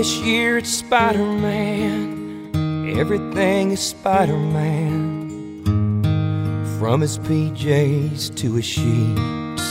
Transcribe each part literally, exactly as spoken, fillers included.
This year it's Spider-Man. Everything is Spider-Man. From his P Js to his sheets,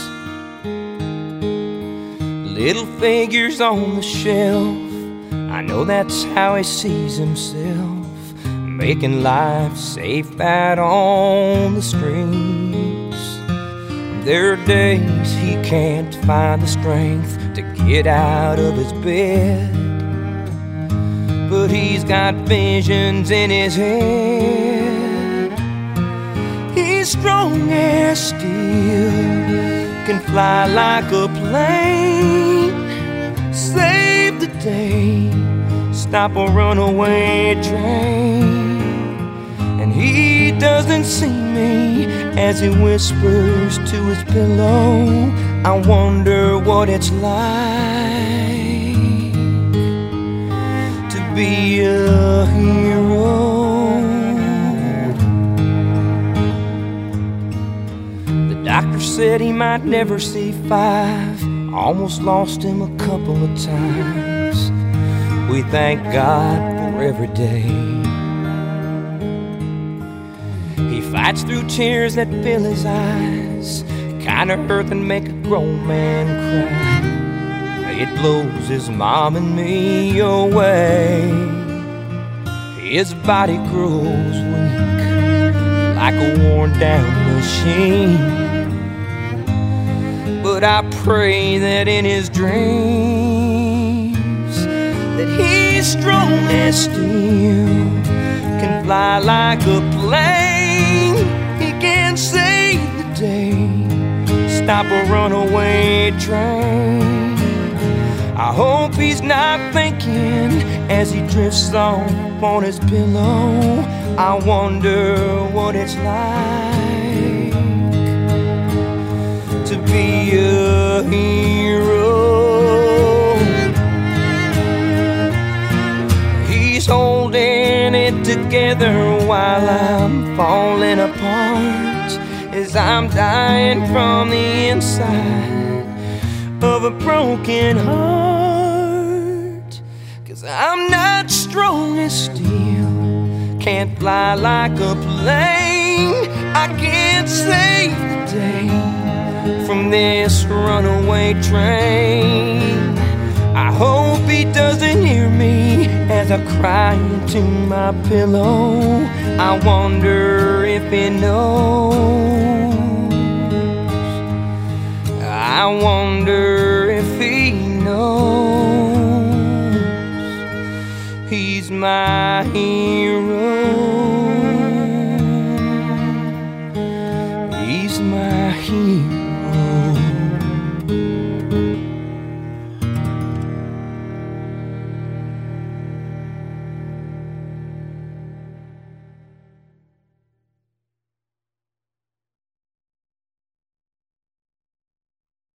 little figures on the shelf. I know that's how he sees himself, making life safe out on the streets. There are days he can't find the strength to get out of his bed, but he's got visions in his head. He's strong as steel, can fly like a plane, save the day, stop a runaway train. And he doesn't see me as he whispers to his pillow, I wonder what it's like to be a hero. The doctor said he might never see five, almost lost him a couple of times. We thank God for every day. He fights through tears that fill his eyes, kinda hurt and make a grown man cry. It blows his mom and me away. His body grows weak, like a worn down machine. But I pray that in his dreams, that he's strong as steel, can fly like a plane. He can save the day, stop a runaway train. I hope he's not thinking as he drifts off on his pillow, I wonder what it's like to be a hero. He's holding it together while I'm falling apart, as I'm dying from the inside of a broken heart. 'Cause I'm not strong as steel, can't fly like a plane. I can't save the day from this runaway train. I hope he doesn't hear me as I cry into my pillow. I wonder if he knows. I wonder if he knows. He's my hero. He's my hero.